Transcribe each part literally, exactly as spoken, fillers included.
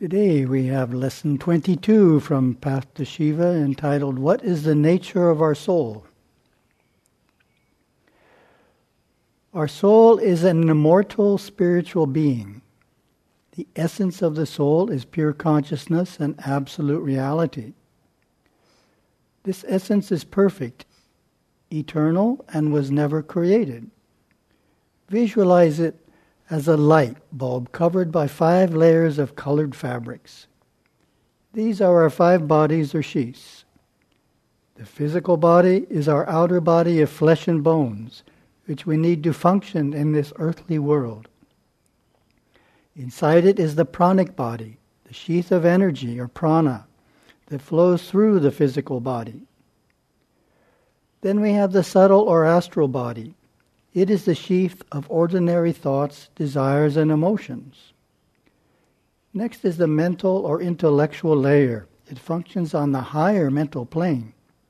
Today we have lesson twenty-two from Path to Shiva entitled, What is the Nature of Our Soul? Our soul is an immortal spiritual being. The essence of the soul is pure consciousness and absolute reality. This essence is perfect, eternal, and was never created. Visualize it as a light bulb covered by five layers of colored fabrics. These are our five bodies or sheaths. The physical body is our outer body of flesh and bones, which we need to function in this earthly world. Inside it is the pranic body, the sheath of energy or prana, that flows through the physical body. Then we have the subtle or astral body. It is the sheath of ordinary thoughts, desires, and emotions. Next is the mental or intellectual layer. It functions on the higher mental plane.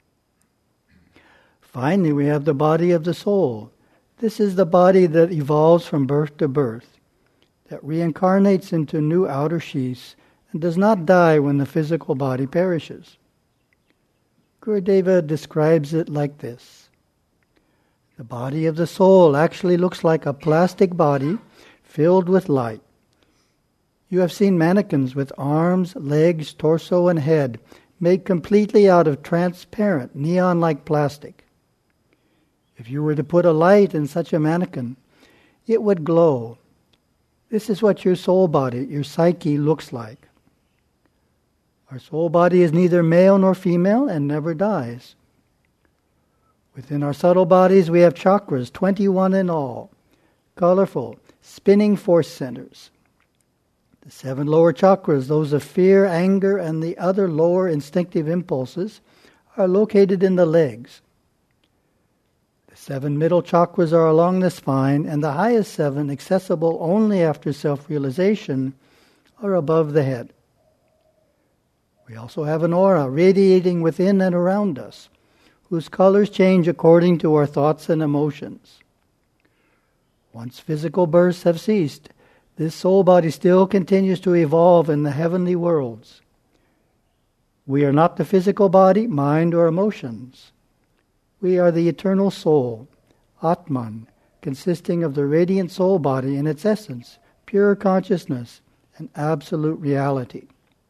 Finally, we have the body of the soul. This is the body that evolves from birth to birth, that reincarnates into new outer sheaths and does not die when the physical body perishes. Gurudeva describes it like this. The body of the soul actually looks like a plastic body filled with light. You have seen mannequins with arms, legs, torso, and head made completely out of transparent, neon-like plastic. If you were to put a light in such a mannequin, it would glow. This is what your soul body, your psyche, looks like. Our soul body is neither male nor female and never dies. Within our subtle bodies we have chakras, twenty-one in all, colorful, spinning force centers. The seven lower chakras, those of fear, anger, and the other lower instinctive impulses, are located in the legs. The seven middle chakras are along the spine, and the highest seven, accessible only after self-realization, are above the head. We also have an aura radiating within and around us, whose colors change according to our thoughts and emotions. Once physical births have ceased, this soul body still continues to evolve in the heavenly worlds. We are not the physical body, mind, or emotions. We are the eternal soul, Atman, consisting of the radiant soul body in its essence, pure consciousness, and absolute reality.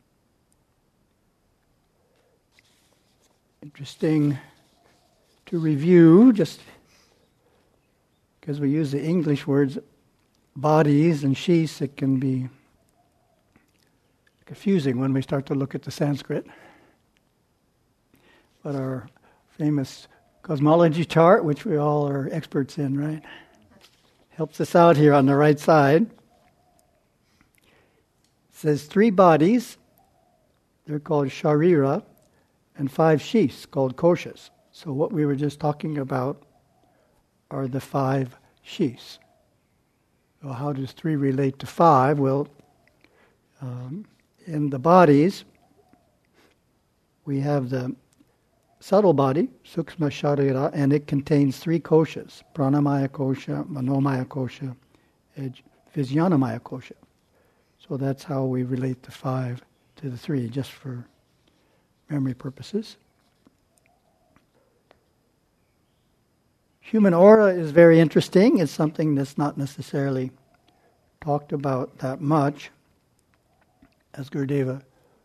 Interesting to review, just because we use the English words bodies and sheaths, it can be confusing when we start to look at the Sanskrit. But our famous cosmology chart, which we all are experts in, right, helps us out here on the right side. It says three bodies, they're called sharira, and five sheaths called koshas. So what we were just talking about are the five sheaths. Well, how does three relate to five? Well, um, in the bodies, we have the subtle body, Suksma Sharira, and it contains three koshas, Pranamaya Kosha, Manomaya Kosha, and Vijnanamaya Kosha. So that's how we relate the five to the three, just for memory purposes. Human aura is very interesting. It's something that's not necessarily talked about that much. As Gurudeva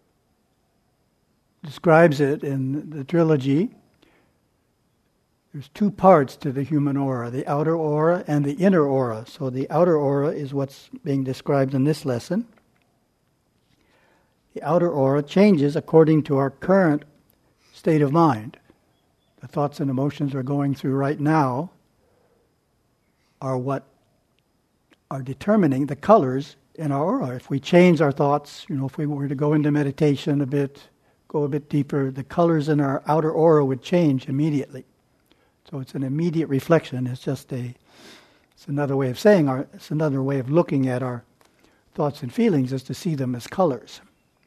describes it in the trilogy, there's two parts to the human aura, the outer aura and the inner aura. So the outer aura is what's being described in this lesson. The outer aura changes according to our current state of mind. The thoughts and emotions we're going through right now are what are determining the colors in our aura. If we change our thoughts, you know, if we were to go into meditation a bit, go a bit deeper, the colors in our outer aura would change immediately. So it's an immediate reflection. It's just a, it's another way of saying our, it's another way of looking at our thoughts and feelings is to see them as colors.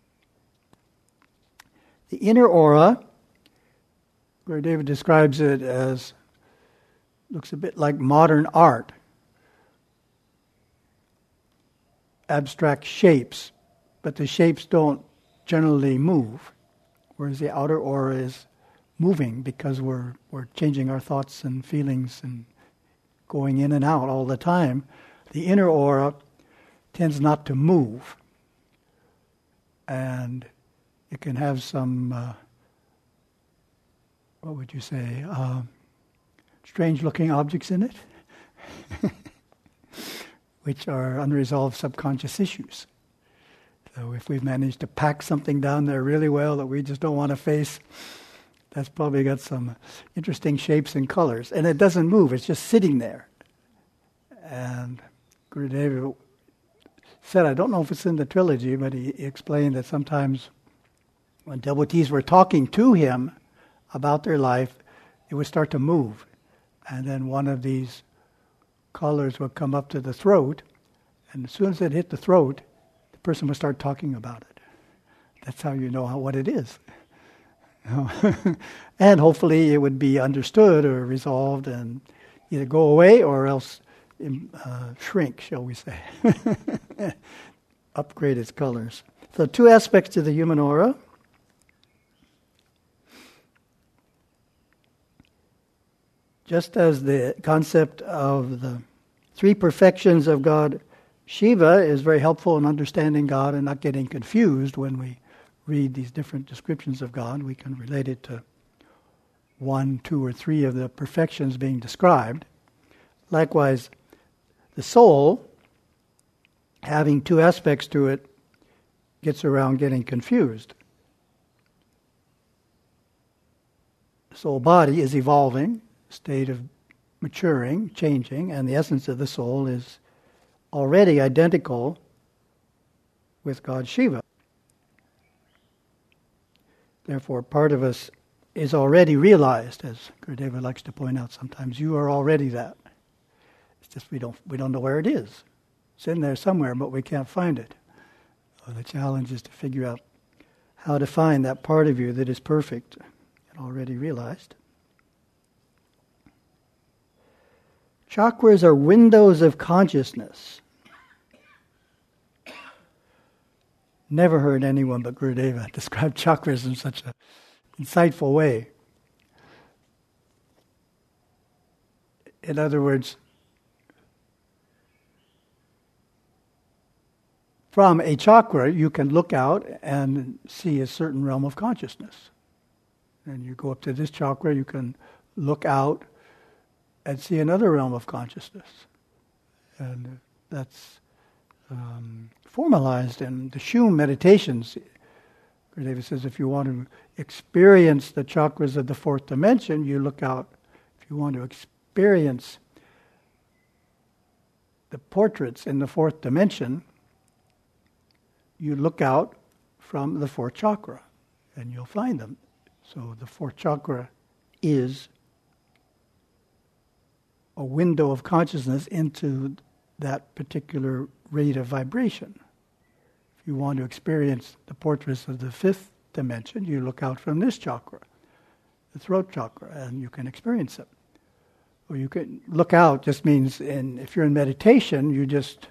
The inner aura, where David describes it as, looks a bit like modern art. Abstract shapes but the shapes don't generally move, whereas the outer aura is moving because we're we're changing our thoughts and feelings and going in and out all the time. The inner aura tends not to move, and it can have some, uh, what would you say, uh, strange-looking objects in it, which are unresolved subconscious issues. So if we've managed to pack something down there really well that we just don't want to face, that's probably got some interesting shapes and colors. And it doesn't move, it's just sitting there. And Gurudeva said, I don't know if it's in the trilogy, but he explained that sometimes when devotees were talking to him about their life, it would start to move. And then one of these colors would come up to the throat, and as soon as it hit the throat, the person would start talking about it. That's how you know how, what it is. And hopefully it would be understood or resolved and either go away or else uh, shrink, shall we say. Upgrade its colors. So two aspects to the human aura. Just as the concept of the three perfections of God, Shiva, is very helpful in understanding God and not getting confused when we read these different descriptions of God. We can relate it to one, two, or three of the perfections being described. Likewise, the soul, having two aspects to it, gets around getting confused. The soul body is evolving, state of maturing, changing, and the essence of the soul is already identical with God Shiva. Therefore, part of us is already realized, as Gurudeva likes to point out sometimes. You are already that. It's just we don't we don't know where it is. It's in there somewhere, but we can't find it. So the challenge is to figure out how to find that part of you that is perfect and already realized. Chakras are windows of consciousness. Never heard anyone but Gurudeva describe chakras in such an insightful way. In other words, from a chakra you can look out and see a certain realm of consciousness. And you go up to this chakra, you can look out and see another realm of consciousness. And that's um, formalized in the Shum meditations. Gurudeva says if you want to experience the chakras of the fourth dimension, you look out. If you want to experience the portraits in the fourth dimension, you look out from the fourth chakra and you'll find them. So the fourth chakra is a window of consciousness into that particular rate of vibration. If you want to experience the portraits of the fifth dimension, you look out from this chakra, the throat chakra, and you can experience them. Or you can look out just means, in, if you're in meditation, you just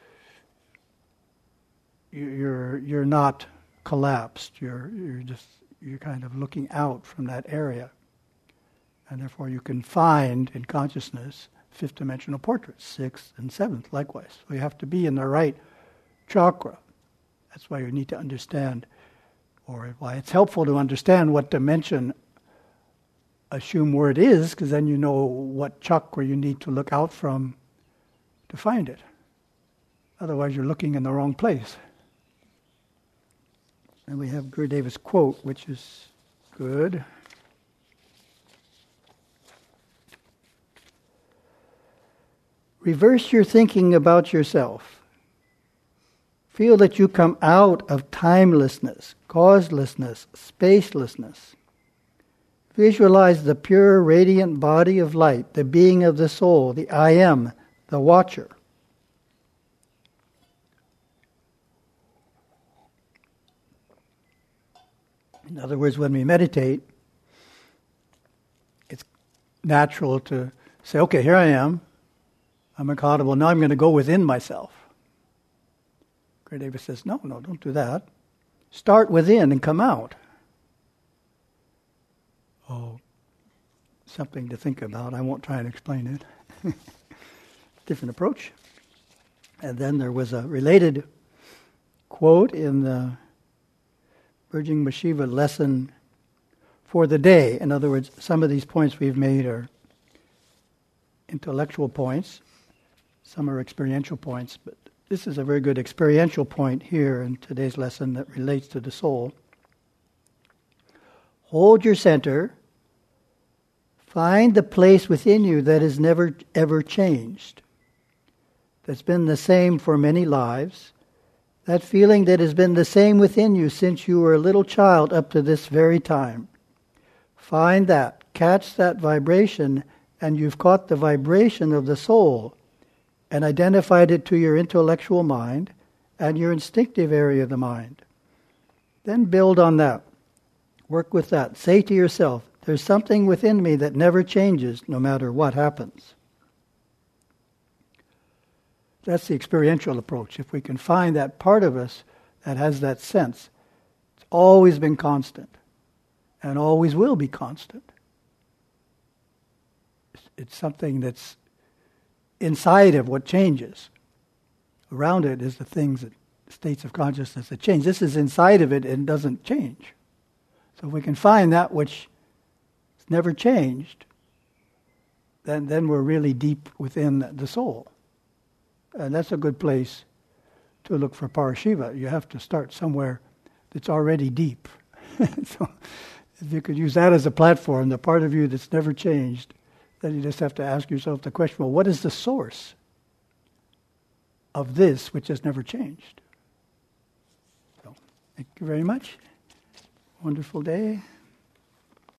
you're you're not collapsed. You're you're just you're kind of looking out from that area. And therefore you can find in consciousness fifth dimensional portraits, sixth and seventh likewise. So you have to be in the right chakra. That's why you need to understand, or why it's helpful to understand what dimension a Shum word is, because then you know what chakra you need to look out from to find it. Otherwise you're looking in the wrong place. And we have Gurudeva's quote, which is good. Reverse your thinking about yourself. Feel that you come out of timelessness, causelessness, spacelessness. Visualize the pure, radiant body of light, the being of the soul, the I am, the watcher. In other words, when we meditate, it's natural to say, okay, here I am. I'm accountable. Now I'm going to go within myself. Gurudeva says, no, no, don't do that. Start within and come out. Oh, something to think about. I won't try and explain it. Different approach. And then there was a related quote in the Virgin Shiva lesson for the day. In other words, some of these points we've made are intellectual points, some are experiential points, but this is a very good experiential point here in today's lesson that relates to the soul. Hold your center. Find the place within you that is never ever changed, that's been the same for many lives, that feeling that has been the same within you since you were a little child up to this very time. Find that, catch that vibration, and you've caught the vibration of the soul and identified it to your intellectual mind and your instinctive area of the mind. Then build on that. Work with that. Say to yourself, there's something within me that never changes no matter what happens. That's the experiential approach. If we can find that part of us that has that sense, it's always been constant and always will be constant. It's something that's inside of what changes. Around it is the things, that states of consciousness that change. This is inside of it and doesn't change. So if we can find that which has never changed, then, then we're really deep within the soul. And that's a good place to look for Parashiva. You have to start somewhere that's already deep. So if you could use that as a platform, the part of you that's never changed, then you just have to ask yourself the question, well, what is the source of this which has never changed? So, thank you very much. Wonderful day.